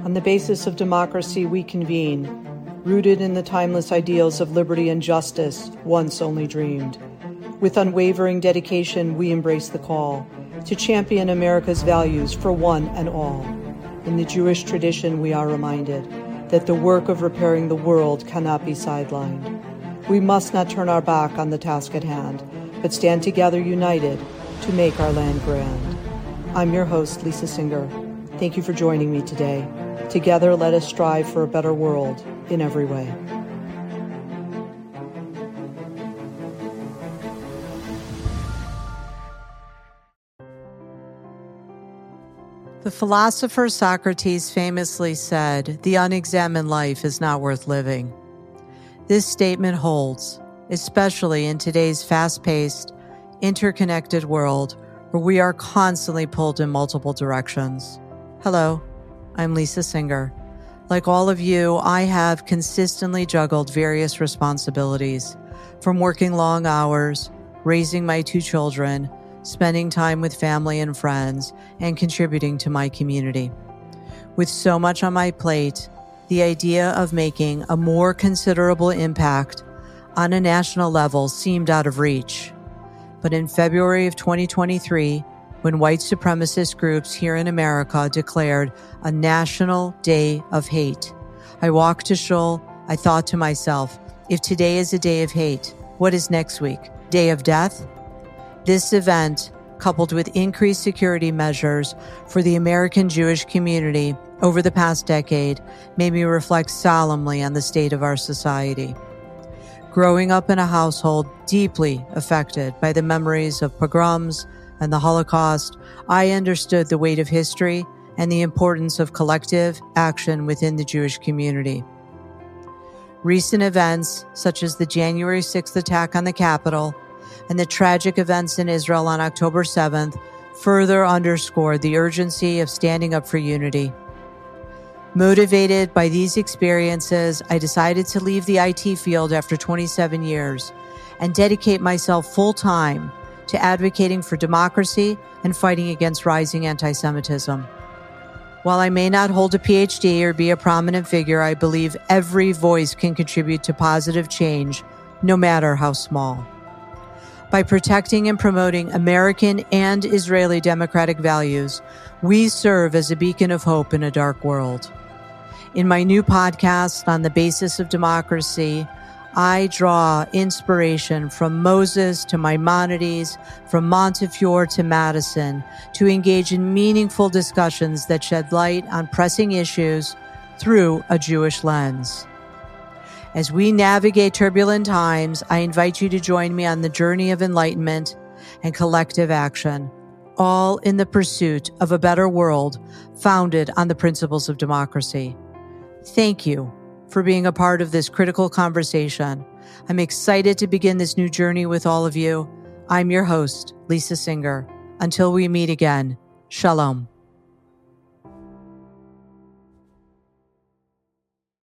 On the basis of democracy, we convene, rooted in the timeless ideals of liberty and justice, once only dreamed. With unwavering dedication, we embrace the call to champion America's values for one and all. In the Jewish tradition, we are reminded that the work of repairing the world cannot be sidelined. We must not turn our back on the task at hand, but stand together united to make our land grand. I'm your host, Lisa Singer. Thank you for joining me today. Together, let us strive for a better world in every way. The philosopher Socrates famously said, "The unexamined life is not worth living." This statement holds, especially in today's fast-paced, interconnected world where we are constantly pulled in multiple directions. Hello, I'm Lisa Singer. Like all of you, I have consistently juggled various responsibilities, from working long hours, raising my 2 children, spending time with family and friends, and contributing to my community. With so much on my plate, the idea of making a more considerable impact on a national level seemed out of reach. But in February of 2023, when white supremacist groups here in America declared a National Day of Hate, I walked to Shul. I thought to myself, if today is a day of hate, what is next week? Day of death? This event, coupled with increased security measures for the American Jewish community over the past decade, made me reflect solemnly on the state of our society. Growing up in a household deeply affected by the memories of pogroms and the Holocaust, I understood the weight of history and the importance of collective action within the Jewish community. Recent events, such as the January 6th attack on the Capitol and the tragic events in Israel on October 7th, further underscored the urgency of standing up for unity. Motivated by these experiences, I decided to leave the IT field after 27 years and dedicate myself full-time to advocating for democracy and fighting against rising anti-Semitism. While I may not hold a PhD or be a prominent figure, I believe every voice can contribute to positive change, no matter how small. By protecting and promoting American and Israeli democratic values, we serve as a beacon of hope in a dark world. In my new podcast, On the Basis of Democracy, I draw inspiration from Moses to Maimonides, from Montefiore to Madison, to engage in meaningful discussions that shed light on pressing issues through a Jewish lens. As we navigate turbulent times, I invite you to join me on the journey of enlightenment and collective action, all in the pursuit of a better world founded on the principles of democracy. Thank you for being a part of this critical conversation. I'm excited to begin this new journey with all of you. I'm your host, Lisa Singer. Until we meet again, Shalom.